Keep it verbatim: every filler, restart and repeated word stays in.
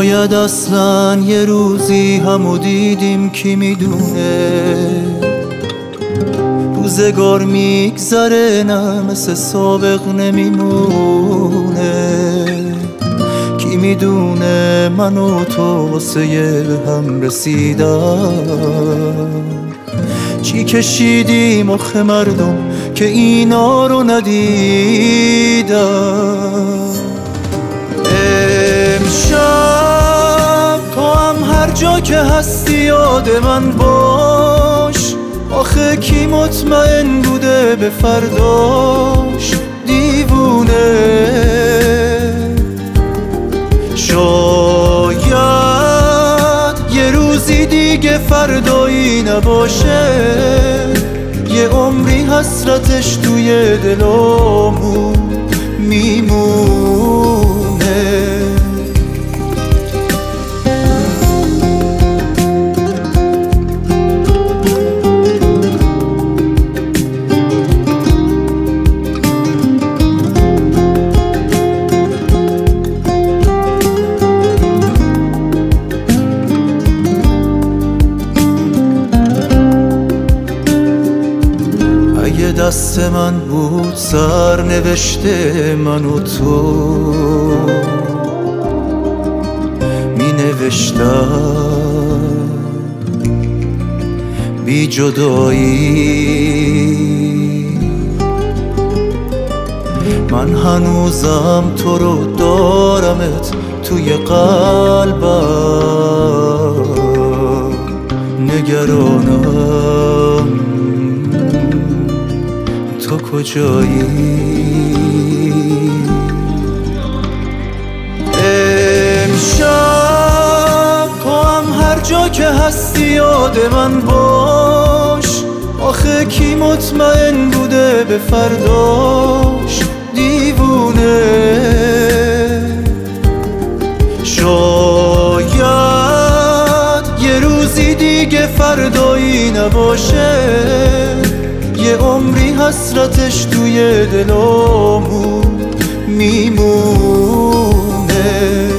شاید اصلا یه روزی همو دیدیم، کی میدونه. روزگار میگذره نه مثل سابق نمیمونه. کی میدونه من و تو واسه به هم رسیدم، چی کشیدیم آخه مردم که اینا رو ندیدم. امشب تو هم هر جا که هستی یاد من باش، آخه کی مطمئن بوده به فرداش دیوونه. شاید یه روزی دیگه فردایی نباشه، یه عمری حسرتش توی دلامون میمونه. اگه دست من بود سر نوشته من و تو می نوشتم بی جدایی. من هنوزم تو رو دارمت توی قلبم، نگرانم تو کجایی. امشب تو هم هر جا که هستی یاد من باش، آخه کی مطمئن بوده به فرداش دیوونه. شاید یه روزی دیگه فردایی نباشه، یه عمری حسرتش توی دلامون میمونه.